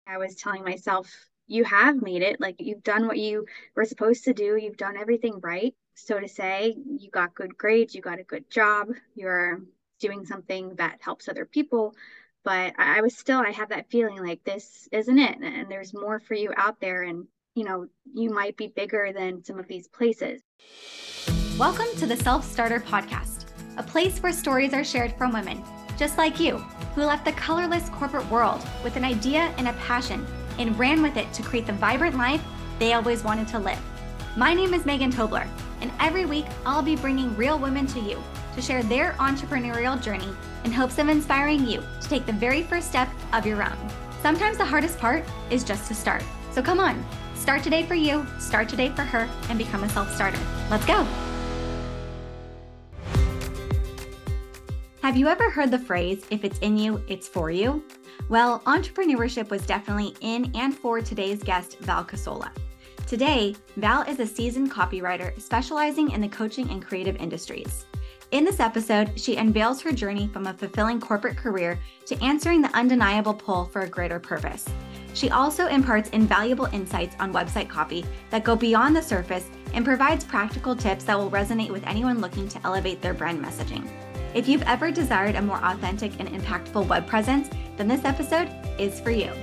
I was telling myself, you have made it. Like you've done what you were supposed to do. You've done everything right. So to say, you got good grades, you got a good job, you're doing something that helps other people. But I was still, I had that feeling like this isn't it. And there's more for you out there. And, you might be bigger than some of these places. Welcome to the Self Starter Podcast, a place where stories are shared from women, just like you, who left the colorless corporate world with an idea and a passion and ran with it to create the vibrant life they always wanted to live. My name is Megan Tobler, and every week I'll be bringing real women to you to share their entrepreneurial journey in hopes of inspiring you to take the very first step of your own. Sometimes the hardest part is just to start. So come on, start today for you, start today for her, and become a self-starter. Let's go. Have you ever heard the phrase, if it's in you, it's for you? Well, entrepreneurship was definitely in and for today's guest, Val Casola. Today, Val is a seasoned copywriter specializing in the coaching and creative industries. In this episode, she unveils her journey from a fulfilling corporate career to answering the undeniable pull for a greater purpose. She also imparts invaluable insights on website copy that go beyond the surface and provides practical tips that will resonate with anyone looking to elevate their brand messaging. If you've ever desired a more authentic and impactful web presence, then this episode is for you.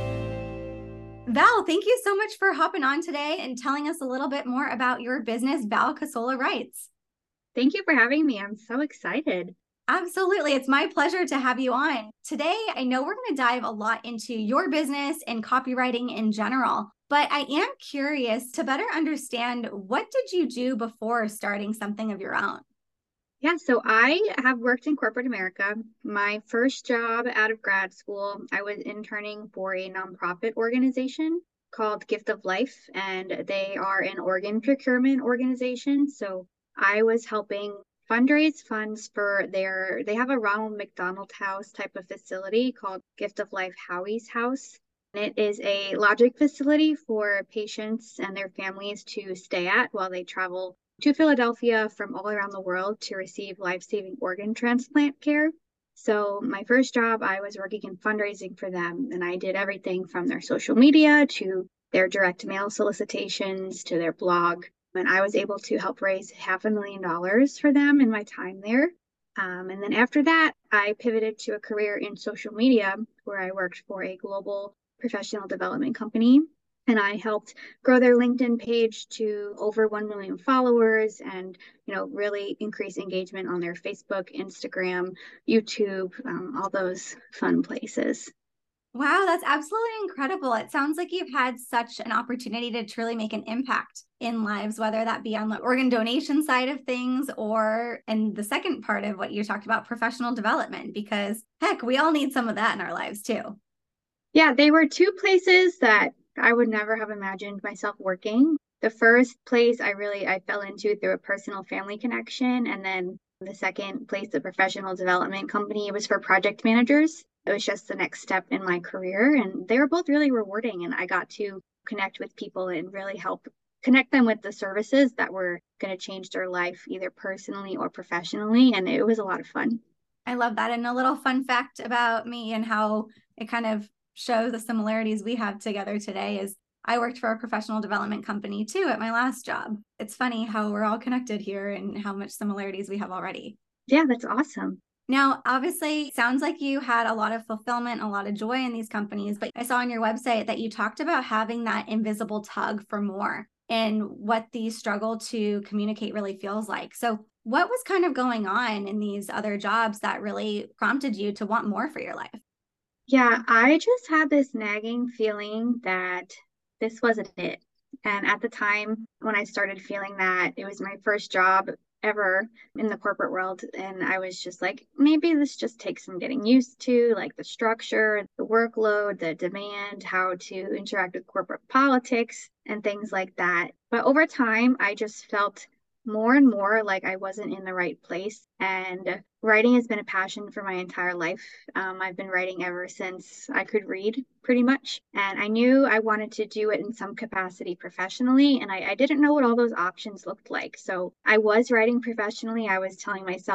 Val, thank you so much for hopping on today and telling us a little bit more about your business, Val Casola Writes. Thank you for having me. I'm so excited. Absolutely. It's my pleasure to have you on. Today, I know we're going to dive a lot into your business and copywriting in general, but I am curious to better understand, what did you do before starting something of your own? Yeah, so I have worked in corporate America. My first job out of grad school, I was interning for a nonprofit organization called Gift of Life, and they are an organ procurement organization. So I was helping fundraise funds for they have a Ronald McDonald House type of facility called Gift of Life Howie's House. And it is a lodging facility for patients and their families to stay at while they travel to Philadelphia from all around the world to receive life-saving organ transplant care. So my first job, I was working in fundraising for them, and I did everything from their social media to their direct mail solicitations to their blog. And I was able to help raise $500,000 for them in my time there. And then after that, I pivoted to a career in social media where I worked for a global professional development company. And I helped grow their LinkedIn page to over 1 million followers and, really increase engagement on their Facebook, Instagram, YouTube, all those fun places. Wow, that's absolutely incredible. It sounds like you've had such an opportunity to truly make an impact in lives, whether that be on the organ donation side of things or in the second part of what you talked about, professional development, because heck, we all need some of that in our lives too. Yeah, they were two places that I would never have imagined myself working. The first place I fell into through a personal family connection. And then the second place, the professional development company, it was for project managers. It was just the next step in my career. And they were both really rewarding. And I got to connect with people and really help connect them with the services that were going to change their life, either personally or professionally. And it was a lot of fun. I love that. And a little fun fact about me and how it kind of shows the similarities we have together today is I worked for a professional development company too at my last job. It's funny how we're all connected here and how much similarities we have already. Yeah, that's awesome. Now, obviously, sounds like you had a lot of fulfillment, a lot of joy in these companies, but I saw on your website that you talked about having that invisible tug for more and what the struggle to communicate really feels like. So what was kind of going on in these other jobs that really prompted you to want more for your life? Yeah, I just had this nagging feeling that this wasn't it. And at the time when I started feeling that, it was my first job ever in the corporate world. And I was just like, maybe this just takes some getting used to, like the structure, the workload, the demand, how to interact with corporate politics and things like that. But over time, I just felt more and more like I wasn't in the right place. And writing has been a passion for my entire life. I've been writing ever since I could read, pretty much. And I knew I wanted to do it in some capacity professionally. And I didn't know what all those options looked like. So I was writing professionally. I was telling myself,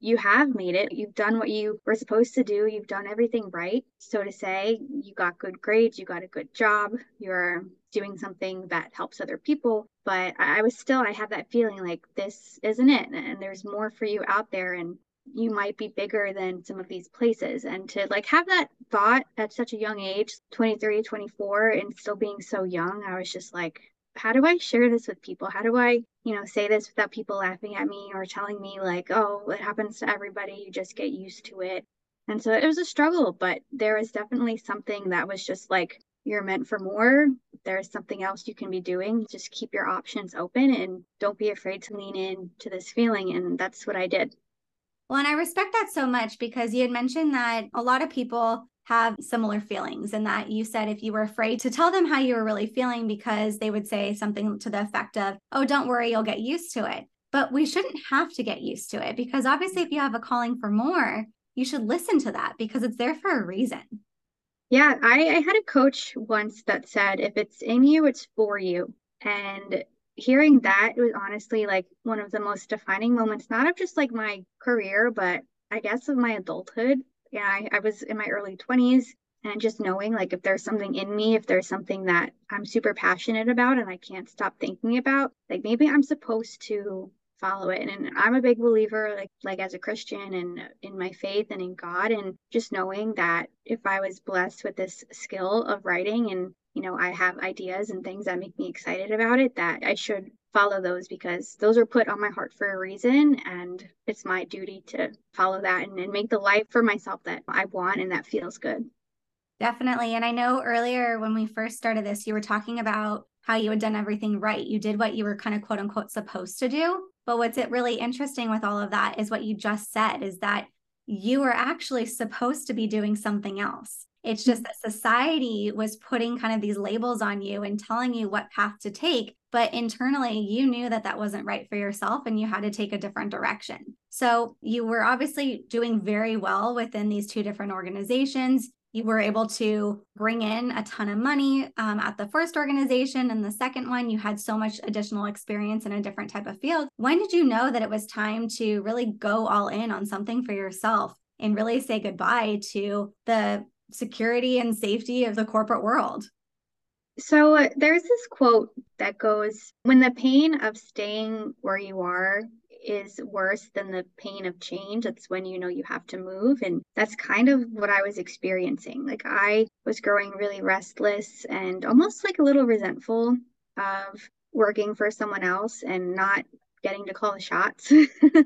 you have made it. You've done what you were supposed to do. You've done everything right. So to say, you got good grades, you got a good job, you're doing something that helps other people. But I was still, I had that feeling like this isn't it. And there's more for you out there. And you might be bigger than some of these places. And to like have that thought at such a young age, 23, 24, and still being so young, I was just like, how do I share this with people? How do I, say this without people laughing at me or telling me like, oh, it happens to everybody. You just get used to it. And so it was a struggle, but there was definitely something that was just like, you're meant for more. There's something else you can be doing. Just keep your options open and don't be afraid to lean in to this feeling. And that's what I did. Well, and I respect that so much because you had mentioned that a lot of people have similar feelings, and that you said if you were afraid to tell them how you were really feeling because they would say something to the effect of, oh, don't worry, you'll get used to it. But we shouldn't have to get used to it, because obviously if you have a calling for more, you should listen to that because it's there for a reason. Yeah, I had a coach once that said, if it's in you, it's for you. And hearing that was honestly like one of the most defining moments, not of just like my career, but I guess of my adulthood. Yeah, I was in my early 20s, and just knowing like if there's something in me, if there's something that I'm super passionate about and I can't stop thinking about, like maybe I'm supposed to follow it. And I'm a big believer, like as a Christian and in my faith and in God, and just knowing that if I was blessed with this skill of writing and I have ideas and things that make me excited about it, that I should follow those because those are put on my heart for a reason. And it's my duty to follow that and make the life for myself that I want and that feels good. Definitely. And I know earlier when we first started this, you were talking about how you had done everything right. You did what you were kind of quote unquote supposed to do. But what's it really interesting with all of that is what you just said, is that you were actually supposed to be doing something else. It's just that society was putting kind of these labels on you and telling you what path to take. But internally, you knew that that wasn't right for yourself and you had to take a different direction. So you were obviously doing very well within these two different organizations. You were able to bring in a ton of money at the first organization, and the second one, you had so much additional experience in a different type of field. When did you know that it was time to really go all in on something for yourself and really say goodbye to the security and safety of the corporate world? So there's this quote that goes, when the pain of staying where you are is worse than the pain of change, that's when you know you have to move. And that's kind of what I was experiencing. Like I was growing really restless and almost like a little resentful of working for someone else and not getting to call the shots,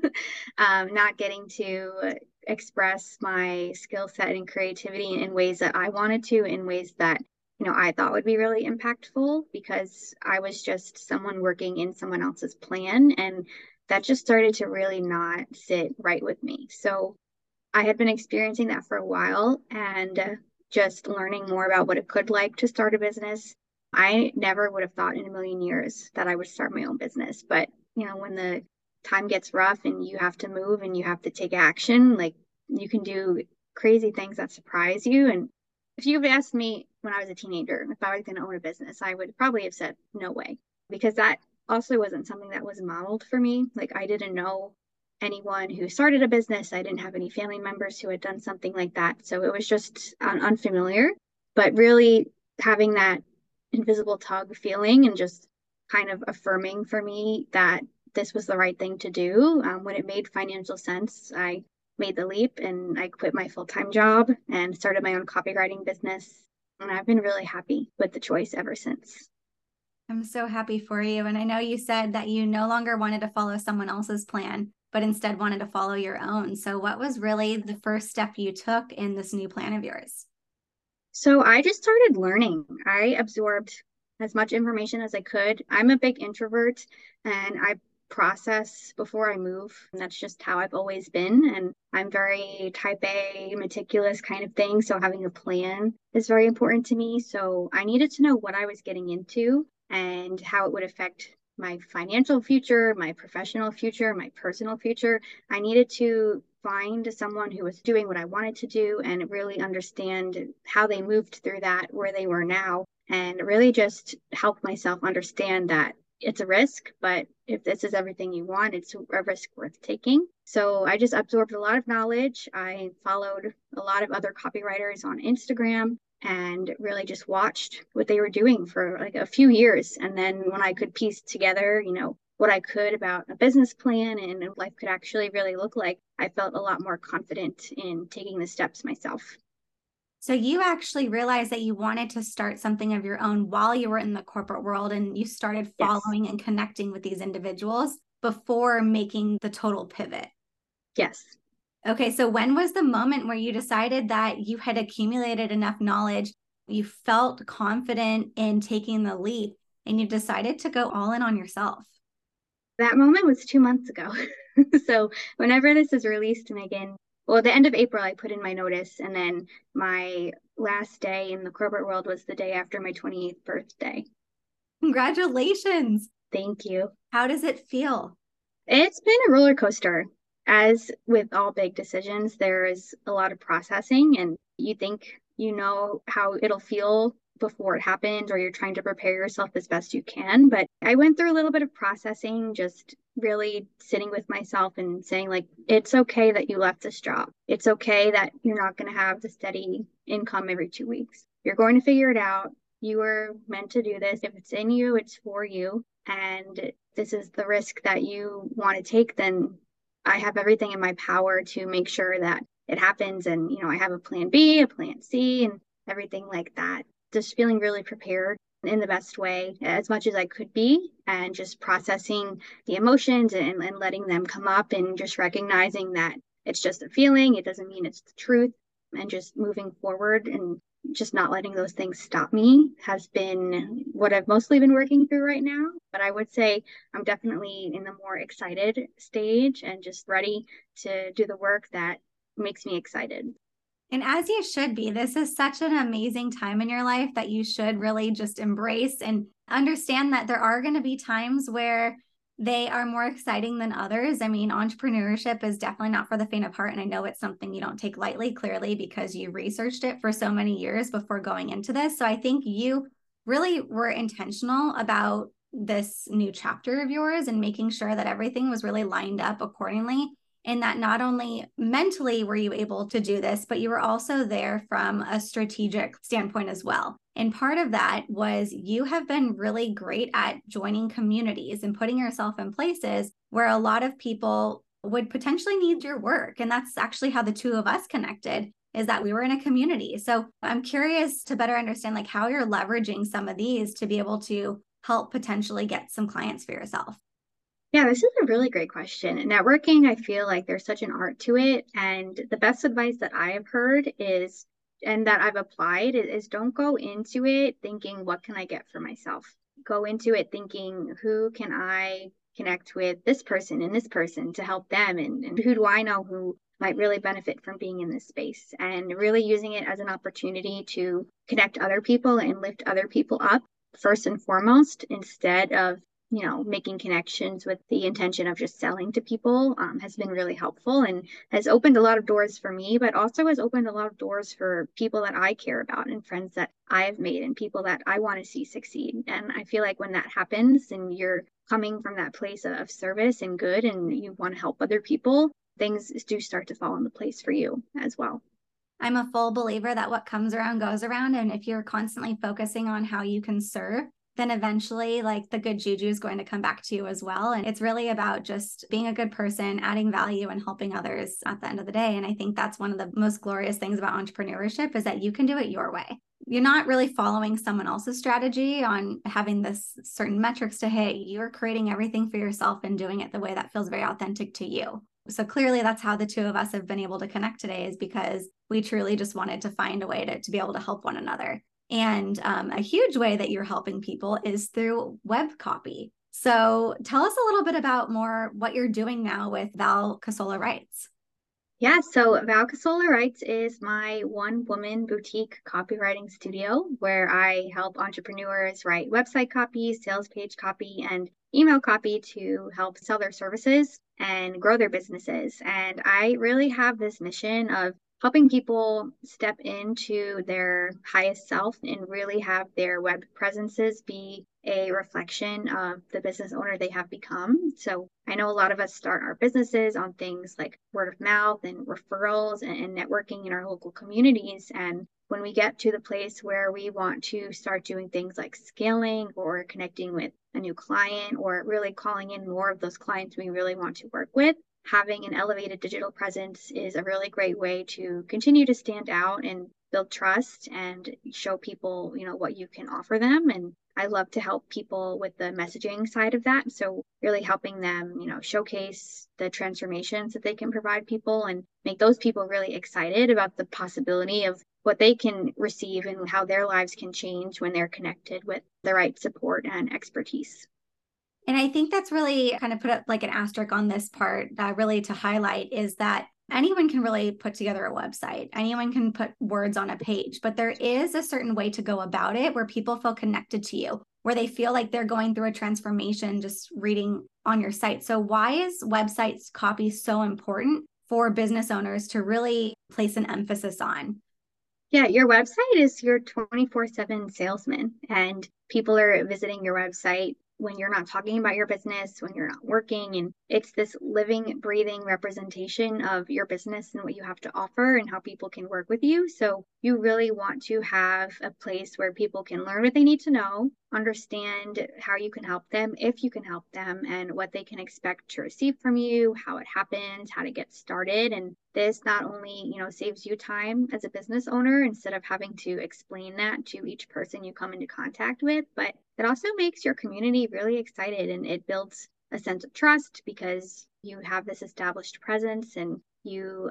not getting to express my skill set and creativity in ways that I wanted to, in ways that I thought would be really impactful because I was just someone working in someone else's plan. And that just started to really not sit right with me. So I had been experiencing that for a while and just learning more about what it could like to start a business. I never would have thought in a million years that I would start my own business. But, when the time gets rough and you have to move and you have to take action, like you can do crazy things that surprise you. And if you've asked me when I was a teenager if I was going to own a business, I would probably have said no way, because that also wasn't something that was modeled for me. Like I didn't know anyone who started a business. I didn't have any family members who had done something like that. So it was just unfamiliar, but really having that invisible tug feeling and just kind of affirming for me that this was the right thing to do. When it made financial sense, I made the leap and I quit my full-time job and started my own copywriting business. And I've been really happy with the choice ever since. I'm so happy for you. And I know you said that you no longer wanted to follow someone else's plan, but instead wanted to follow your own. So, what was really the first step you took in this new plan of yours? So I just started learning. I absorbed as much information as I could. I'm a big introvert and I process before I move. And that's just how I've always been. And I'm very type A, meticulous kind of thing. So having a plan is very important to me. So I needed to know what I was getting into and how it would affect my financial future, my professional future, my personal future. I needed to find someone who was doing what I wanted to do and really understand how they moved through that, where they were now, and really just help myself understand that it's a risk, but if this is everything you want, it's a risk worth taking. So I just absorbed a lot of knowledge. I followed a lot of other copywriters on Instagram and really just watched what they were doing for like a few years. And then when I could piece together, what I could about a business plan and what life could actually really look like, I felt a lot more confident in taking the steps myself. So you actually realized that you wanted to start something of your own while you were in the corporate world, and you started Yes. following and connecting with these individuals before making the total pivot. Yes. Okay, so when was the moment where you decided that you had accumulated enough knowledge, you felt confident in taking the leap, and you decided to go all in on yourself? That moment was 2 months ago. So whenever this is released, Megan, well, the end of April, I put in my notice, and then my last day in the corporate world was the day after my 28th birthday. Congratulations. Thank you. How does it feel? It's been a roller coaster. As with all big decisions, there is a lot of processing, and you think you know how it'll feel before it happens, or you're trying to prepare yourself as best you can. But I went through a little bit of processing, just really sitting with myself and saying, like, it's okay that you left this job. It's okay that you're not going to have the steady income every 2 weeks. You're going to figure it out. You were meant to do this. If it's in you, it's for you. And this is the risk that you want to take, then I have everything in my power to make sure that it happens. And, I have a plan B, a plan C, and everything like that. Just feeling really prepared in the best way as much as I could be, and just processing the emotions and letting them come up, and just recognizing that it's just a feeling. It doesn't mean it's the truth, and just moving forward and just not letting those things stop me has been what I've mostly been working through right now. But I would say I'm definitely in the more excited stage and just ready to do the work that makes me excited. And as you should be, this is such an amazing time in your life that you should really just embrace and understand that there are going to be times where they are more exciting than others. I mean, entrepreneurship is definitely not for the faint of heart. And I know it's something you don't take lightly, clearly, because you researched it for so many years before going into this. So I think you really were intentional about this new chapter of yours and making sure that everything was really lined up accordingly, in that not only mentally were you able to do this, but you were also there from a strategic standpoint as well. And part of that was you have been really great at joining communities and putting yourself in places where a lot of people would potentially need your work. And that's actually how the two of us connected, is that we were in a community. So I'm curious to better understand like how you're leveraging some of these to be able to help potentially get some clients for yourself. Yeah, this is a really great question. Networking, I feel like there's such an art to it. And the best advice that I have heard is, and that I've applied, is don't go into it thinking, what can I get for myself? Go into it thinking, who can I connect with this person and this person to help them? And who do I know who might really benefit from being in this space? And really using it as an opportunity to connect other people and lift other people up first and foremost, instead of making connections with the intention of just selling to people, has been really helpful and has opened a lot of doors for me, but also has opened a lot of doors for people that I care about and friends that I've made and people that I want to see succeed. And I feel like when that happens and you're coming from that place of service and good and you want to help other people, things do start to fall into place for you as well. I'm a full believer that what comes around goes around. And if you're constantly focusing on how you can serve, then eventually like the good juju is going to come back to you as well. And it's really about just being a good person, adding value and helping others at the end of the day. And I think that's one of the most glorious things about entrepreneurship, is that you can do it your way. You're not really following someone else's strategy on having this certain metrics to hit. You're creating everything for yourself and doing it the way that feels very authentic to you. So clearly that's how the two of us have been able to connect today, is because we truly just wanted to find a way to be able to help one another. And a huge way that you're helping people is through web copy. So tell us a little bit about more what you're doing now with Val Casola Writes. Yeah, so Val Casola Writes is my one-woman boutique copywriting studio where I help entrepreneurs write website copy, sales page copy, and email copy to help sell their services and grow their businesses. And I really have this mission of helping people step into their highest self and really have their web presences be a reflection of the business owner they have become. So I know a lot of us start our businesses on things like word of mouth and referrals and networking in our local communities. And when we get to the place where we want to start doing things like scaling or connecting with a new client or really calling in more of those clients we really want to work with, having an elevated digital presence is a really great way to continue to stand out and build trust and show people, what you can offer them. And I love to help people with the messaging side of that. So really helping them, showcase the transformations that they can provide people and make those people really excited about the possibility of what they can receive and how their lives can change when they're connected with the right support and expertise. And I think that's really kind of put up like an asterisk on this part, really to highlight is that anyone can really put together a website. Anyone can put words on a page, but there is a certain way to go about it where people feel connected to you, where they feel like they're going through a transformation just reading on your site. So why is websites copy so important for business owners to really place an emphasis on? Yeah, your website is your 24/7 salesman, and people are visiting your website when you're not talking about your business, when you're not working. And it's this living, breathing representation of your business and what you have to offer and how people can work with you. So you really want to have a place where people can learn what they need to know, understand how you can help them, if you can help them, and what they can expect to receive from you, how it happens, how to get started. And this not only, saves you time as a business owner instead of having to explain that to each person you come into contact with, but it also makes your community really excited and it builds a sense of trust because you have this established presence and you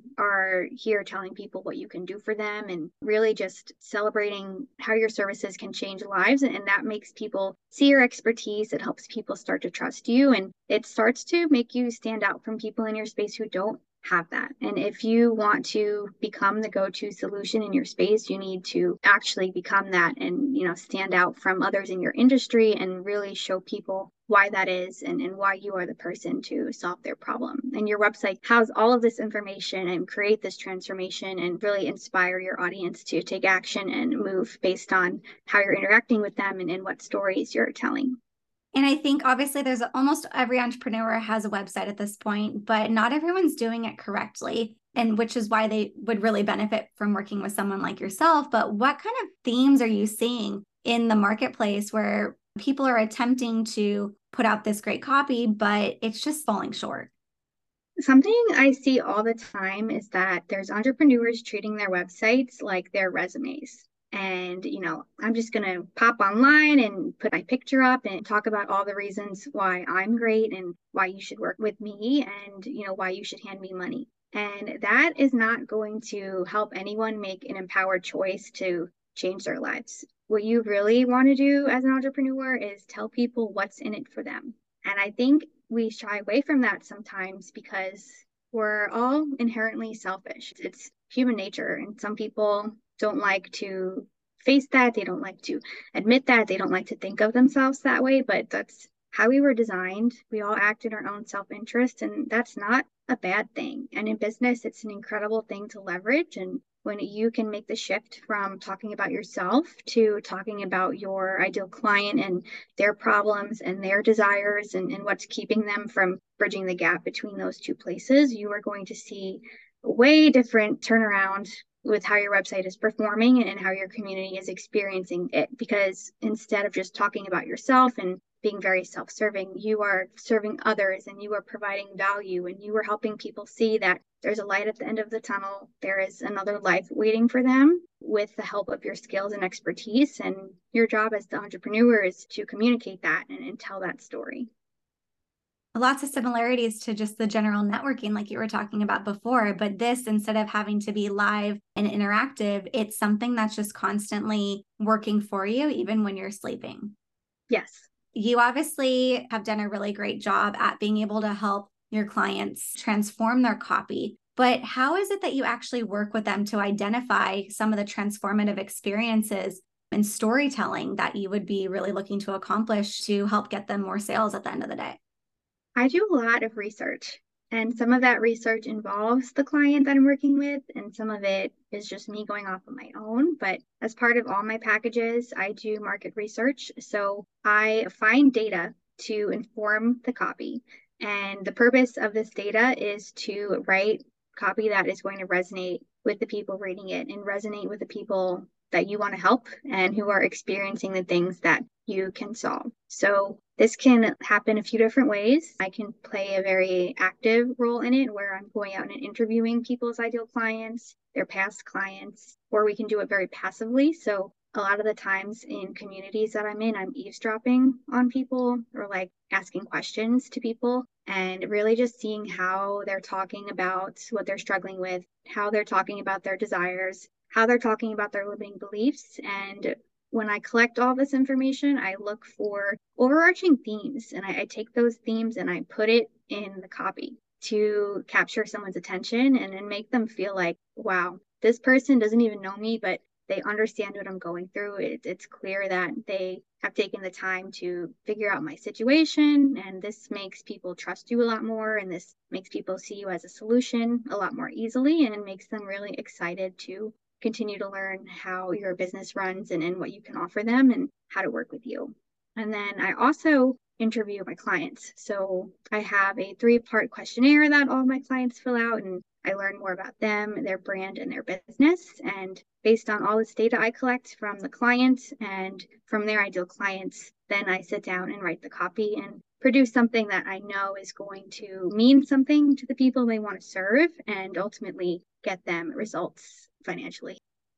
are here telling people what you can do for them and really just celebrating how your services can change lives. And that makes people see your expertise. It helps people start to trust you and it starts to make you stand out from people in your space who don't have that. And if you want to become the go-to solution in your space, you need to actually become that and, stand out from others in your industry and really show people why that is and why you are the person to solve their problem. And your website has all of this information and create this transformation and really inspire your audience to take action and move based on how you're interacting with them and what stories you're telling. And I think obviously there's almost every entrepreneur has a website at this point, but not everyone's doing it correctly. And which is why they would really benefit from working with someone like yourself. But what kind of themes are you seeing in the marketplace where people are attempting to put out this great copy, but it's just falling short? Something I see all the time is that there's entrepreneurs treating their websites like their resumes. And, I'm just going to pop online and put my picture up and talk about all the reasons why I'm great and why you should work with me and, why you should hand me money. And that is not going to help anyone make an empowered choice to change their lives. What you really want to do as an entrepreneur is tell people what's in it for them. And I think we shy away from that sometimes because we're all inherently selfish. It's human nature. And some people don't like to face that. They don't like to admit that. They don't like to think of themselves that way, but that's how we were designed. We all act in our own self-interest, and that's not a bad thing. And in business, it's an incredible thing to leverage. And when you can make the shift from talking about yourself to talking about your ideal client and their problems and their desires and what's keeping them from bridging the gap between those two places, you are going to see a way different turnaround with how your website is performing and how your community is experiencing it. Because instead of just talking about yourself and being very self-serving, you are serving others and you are providing value and you are helping people see that there's a light at the end of the tunnel. There is another life waiting for them with the help of your skills and expertise. And your job as the entrepreneur is to communicate that and tell that story. Lots of similarities to just the general networking like you were talking about before, but this, instead of having to be live and interactive, it's something that's just constantly working for you even when you're sleeping. Yes. You obviously have done a really great job at being able to help your clients transform their copy, but how is it that you actually work with them to identify some of the transformative experiences and storytelling that you would be really looking to accomplish to help get them more sales at the end of the day? I do a lot of research. And some of that research involves the client that I'm working with, and some of it is just me going off on my own. But as part of all my packages, I do market research. So I find data to inform the copy. And the purpose of this data is to write copy that is going to resonate with the people reading it and resonate with the people that you want to help and who are experiencing the things that you can solve. So this can happen a few different ways. I can play a very active role in it where I'm going out and interviewing people's ideal clients, their past clients, or we can do it very passively. So a lot of the times in communities that I'm in, I'm eavesdropping on people or like asking questions to people and really just seeing how they're talking about what they're struggling with, how they're talking about their desires, how they're talking about their limiting beliefs. And when I collect all this information, I look for overarching themes and I take those themes and I put it in the copy to capture someone's attention and then make them feel like, wow, this person doesn't even know me, but they understand what I'm going through. It's clear that they have taken the time to figure out my situation. And this makes people trust you a lot more. And this makes people see you as a solution a lot more easily and makes them really excited to continue to learn how your business runs and what you can offer them and how to work with you. And then I also interview my clients. So I have a 3-part questionnaire that all my clients fill out, and I learn more about them, their brand, and their business. And based on all this data I collect from the clients and from their ideal clients, then I sit down and write the copy and produce something that I know is going to mean something to the people they want to serve and ultimately get them results financially.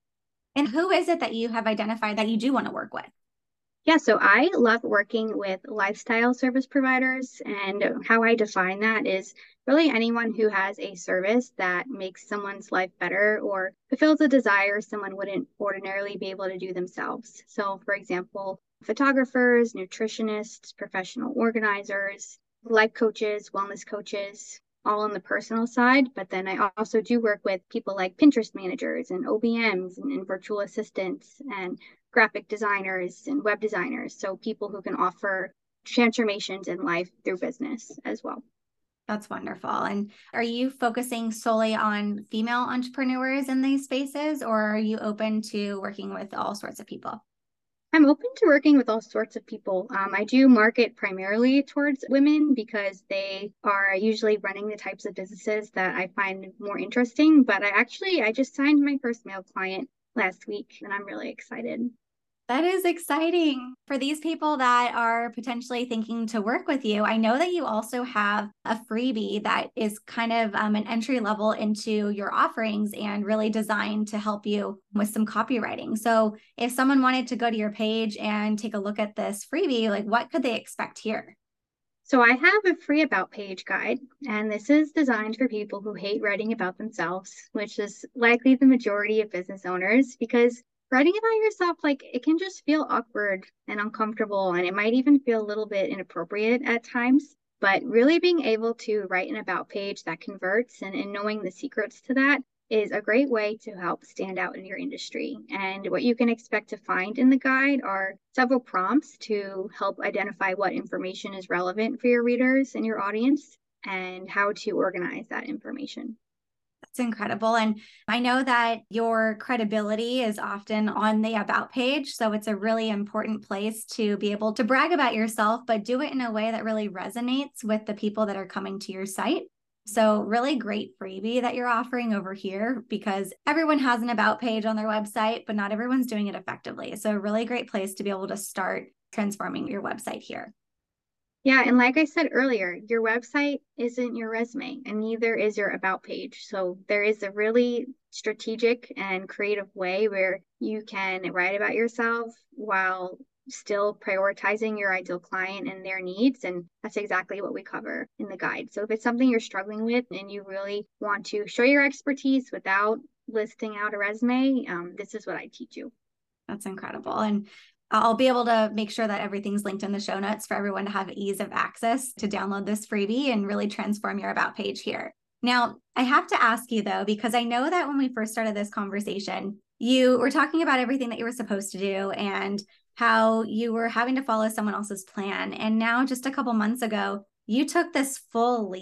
And who is it that you have identified that you do want to work with? Yeah, so I love working with lifestyle service providers, and how I define that is really anyone who has a service that makes someone's life better or fulfills a desire someone wouldn't ordinarily be able to do themselves. So, for example, photographers, nutritionists, professional organizers, life coaches, wellness coaches, all on the personal side. But then I also do work with people like Pinterest managers and OBMs and virtual assistants and graphic designers and web designers. So people who can offer transformations in life through business as well. That's wonderful. And are you focusing solely on female entrepreneurs in these spaces, or are you open to working with all sorts of people? I'm open to working with all sorts of people. I do market primarily towards women because they are usually running the types of businesses that I find more interesting. But I just signed my first male client last week and I'm really excited. That is exciting for these people that are potentially thinking to work with you. I know that you also have a freebie that is kind of an entry level into your offerings and really designed to help you with some copywriting. So if someone wanted to go to your page and take a look at this freebie, like what could they expect here? So I have a free about page guide, and this is designed for people who hate writing about themselves, which is likely the majority of business owners because writing about yourself, like it can just feel awkward and uncomfortable, and it might even feel a little bit inappropriate at times. But really being able to write an about page that converts and knowing the secrets to that is a great way to help stand out in your industry. And what you can expect to find in the guide are several prompts to help identify what information is relevant for your readers and your audience and how to organize that information. That's incredible. And I know that your credibility is often on the about page. So it's a really important place to be able to brag about yourself, but do it in a way that really resonates with the people that are coming to your site. So really great freebie that you're offering over here because everyone has an about page on their website, but not everyone's doing it effectively. So a really great place to be able to start transforming your website here. Yeah, and like I said earlier, your website isn't your resume, and neither is your about page. So there is a really strategic and creative way where you can write about yourself while still prioritizing your ideal client and their needs. And that's exactly what we cover in the guide. So if it's something you're struggling with and you really want to show your expertise without listing out a resume, this is what I teach you. That's incredible. And I'll be able to make sure that everything's linked in the show notes for everyone to have ease of access to download this freebie and really transform your about page here. Now, I have to ask you though, because I know that when we first started this conversation, you were talking about everything that you were supposed to do and how you were having to follow someone else's plan. And now, just a couple months ago, you took this full leap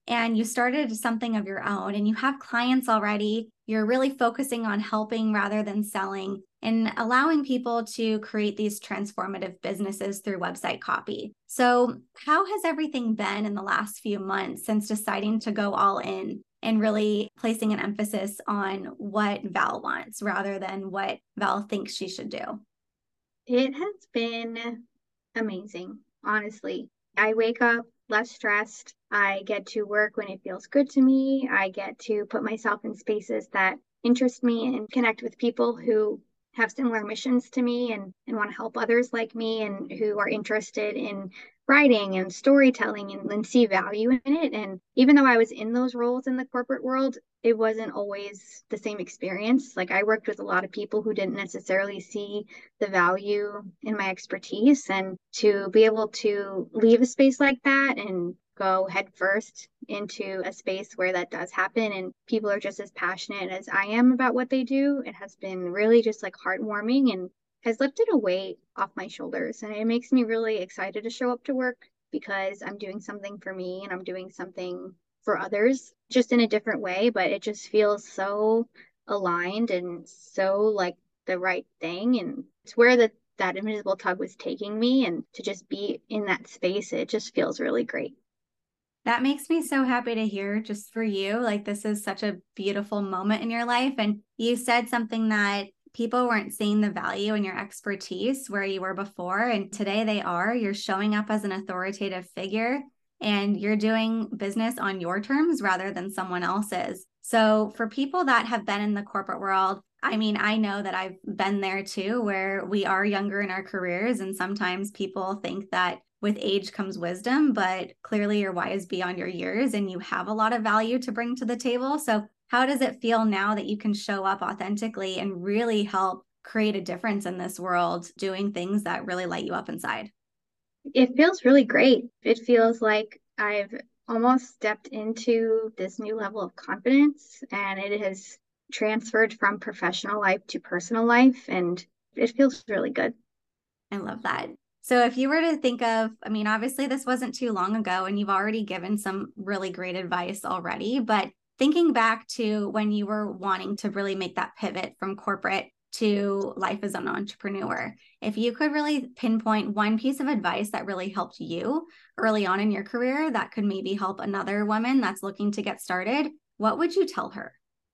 and you started something of your own and you have clients already, you're really focusing on helping rather than selling and allowing people to create these transformative businesses through website copy. So how has everything been in the last few months since deciding to go all in and really placing an emphasis on what Val wants rather than what Val thinks she should do? It has been amazing, honestly. I wake up less stressed. I get to work when it feels good to me. I get to put myself in spaces that interest me and connect with people who have similar missions to me and want to help others like me and who are interested in writing and storytelling and see value in it. And even though I was in those roles in the corporate world, it wasn't always the same experience. Like I worked with a lot of people who didn't necessarily see the value in my expertise, and to be able to leave a space like that and go headfirst into a space where that does happen and people are just as passionate as I am about what they do, it has been really just like heartwarming and has lifted a weight off my shoulders. And it makes me really excited to show up to work because I'm doing something for me and I'm doing something for others just in a different way, but it just feels so aligned and so like the right thing. And it's where that invisible tug was taking me, and to just be in that space, it just feels really great. That makes me so happy to hear just for you. Like, this is such a beautiful moment in your life. And you said something that people weren't seeing the value in your expertise where you were before. And today they are. You're showing up as an authoritative figure and you're doing business on your terms rather than someone else's. So, for people that have been in the corporate world, I mean, I know that I've been there too, where we are younger in our careers. And sometimes people think that with age comes wisdom, but clearly you're wise beyond your years and you have a lot of value to bring to the table. So how does it feel now that you can show up authentically and really help create a difference in this world, doing things that really light you up inside? It feels really great. It feels like I've almost stepped into this new level of confidence, and it has transferred from professional life to personal life, and it feels really good. I love that. So if you were to think of, I mean, obviously this wasn't too long ago and you've already given some really great advice already, but thinking back to when you were wanting to really make that pivot from corporate to life as an entrepreneur, if you could really pinpoint one piece of advice that really helped you early on in your career that could maybe help another woman that's looking to get started, what would you tell her?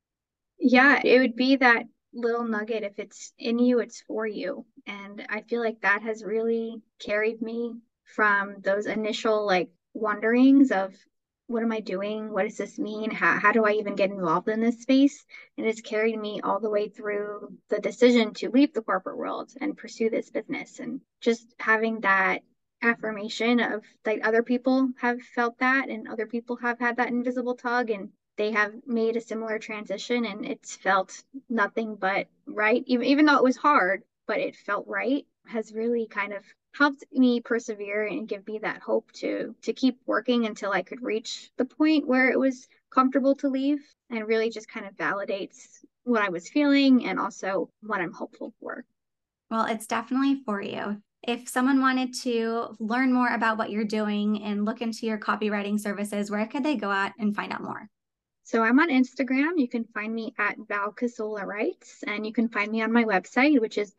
Yeah, it would be that little nugget. If it's in you, it's for you. And I feel like that has really carried me from those initial like wonderings of what am I doing? What does this mean? How do I even get involved in this space? And it's carried me all the way through the decision to leave the corporate world and pursue this business. And just having that affirmation of like other people have felt that and other people have had that invisible tug and they have made a similar transition and it's felt nothing but right, even though it was hard, but it felt right, has really kind of helped me persevere and give me that hope to keep working until I could reach the point where it was comfortable to leave, and really just kind of validates what I was feeling and also what I'm hopeful for. Well, it's definitely for you. If someone wanted to learn more about what you're doing and look into your copywriting services, where could they go out and find out more? So I'm on Instagram. You can find me at Val Casola Writes, and you can find me on my website, which is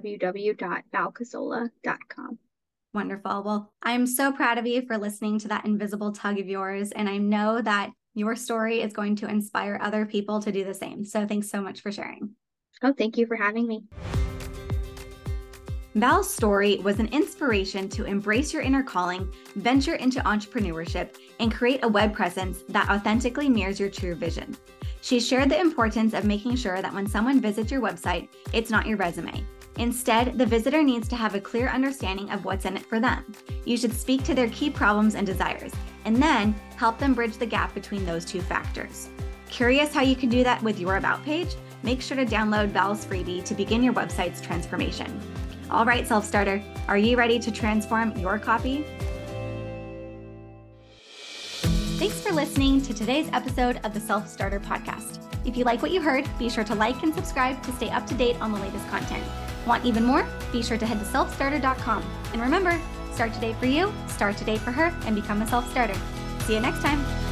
www.valcasola.com. Wonderful. Well, I'm so proud of you for listening to that invisible tug of yours. And I know that your story is going to inspire other people to do the same. So thanks so much for sharing. Oh, thank you for having me. Val's story was an inspiration to embrace your inner calling, venture into entrepreneurship, and create a web presence that authentically mirrors your true vision. She shared the importance of making sure that when someone visits your website, it's not your resume. Instead, the visitor needs to have a clear understanding of what's in it for them. You should speak to their key problems and desires, and then help them bridge the gap between those two factors. Curious how you can do that with your About page? Make sure to download Val's freebie to begin your website's transformation. All right, self-starter, are you ready to transform your copy? Thanks for listening to today's episode of the Self-Starter Podcast. If you like what you heard, be sure to like and subscribe to stay up to date on the latest content. Want even more? Be sure to head to selfstarter.com. And remember, start today for you, start today for her, and become a self-starter. See you next time.